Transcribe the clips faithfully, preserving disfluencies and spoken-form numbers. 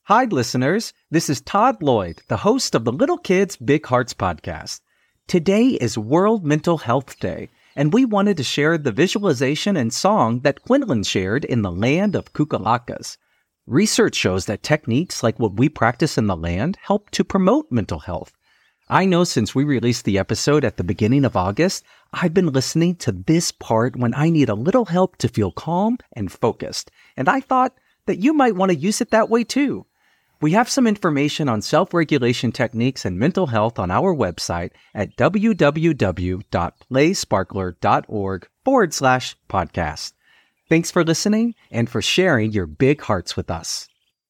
Hi, listeners. This is Todd Lloyd, the host of the Little Kids Big Hearts podcast. Today is World Mental Health Day, and we wanted to share the visualization and song that Quinlan shared in the land of Kukulacas. Research shows that techniques like what we practice in the land help to promote mental health. I know since we released the episode at the beginning of August, I've been listening to this part when I need a little help to feel calm and focused, and I thought that you might want to use it that way too. We have some information on self-regulation techniques and mental health on our website at www.playsparkler.org forward slash podcast. Thanks for listening and for sharing your big hearts with us.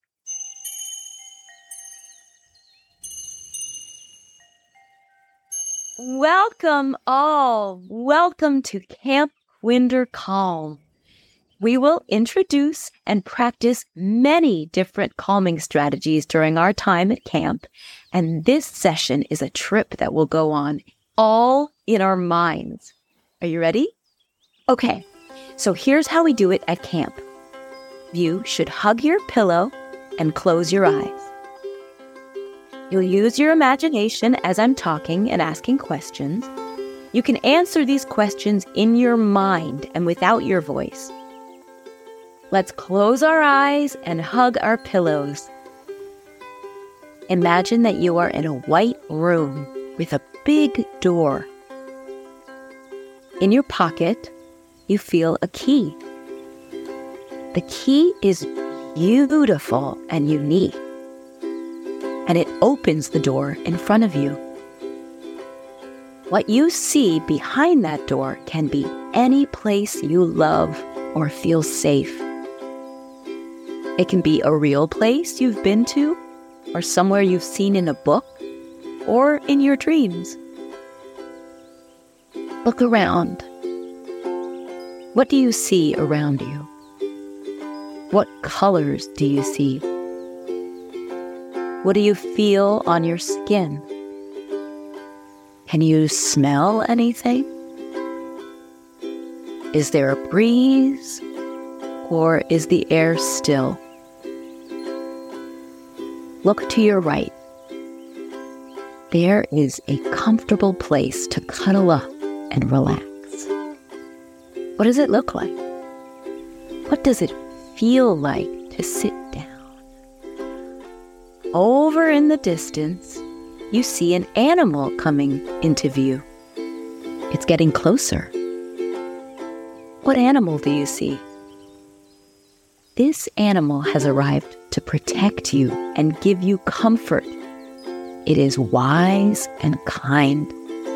Welcome all. Welcome to Camp Winder Calm. We will introduce and practice many different calming strategies during our time at camp, and this session is a trip that will go on all in our minds. Are you ready? Okay, so here's how we do it at camp. You should hug your pillow and close your eyes. You'll use your imagination as I'm talking and asking questions. You can answer these questions in your mind and without your voice. Let's close our eyes and hug our pillows. Imagine that you are in a white room with a big door. In your pocket, you feel a key. The key is beautiful and unique, and it opens the door in front of you. What you see behind that door can be any place you love or feel safe. It can be a real place you've been to, or somewhere you've seen in a book, or in your dreams. Look around. What do you see around you? What colors do you see? What do you feel on your skin? Can you smell anything? Is there a breeze, or is the air still? Look to your right. There is a comfortable place to cuddle up and relax. What does it look like? What does it feel like to sit down? Over in the distance, you see an animal coming into view. It's getting closer. What animal do you see? This animal has arrived to protect you and give you comfort. It is wise and kind.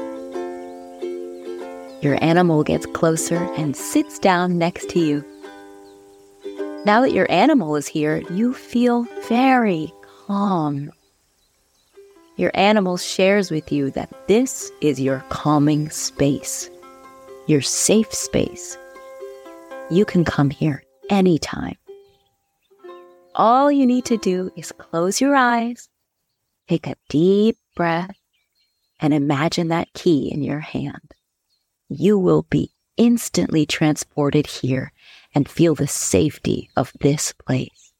Your animal gets closer and sits down next to you. Now that your animal is here, you feel very calm. Your animal shares with you that this is your calming space, your safe space. You can come here anytime. All you need to do is close your eyes, take a deep breath, and imagine that key in your hand. You will be instantly transported here and feel the safety of this place.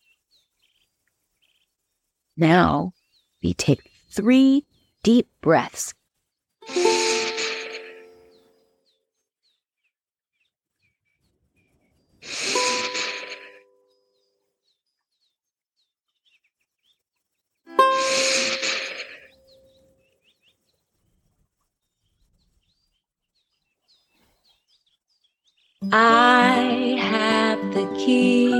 Now, we take three deep breaths. I have the key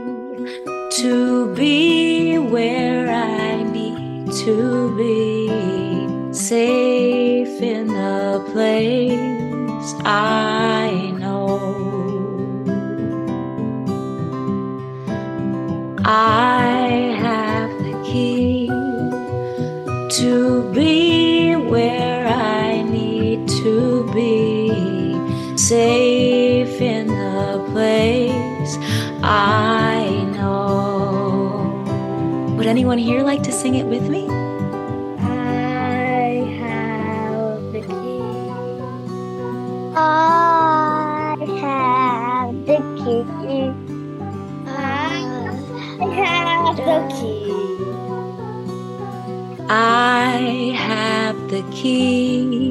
to be where I need to be, safe in the place I know. I have the key to be where I need to be, safe in the place I know. Would anyone here like to sing it with me? I have the key. I have the key. I have have the key. I have the key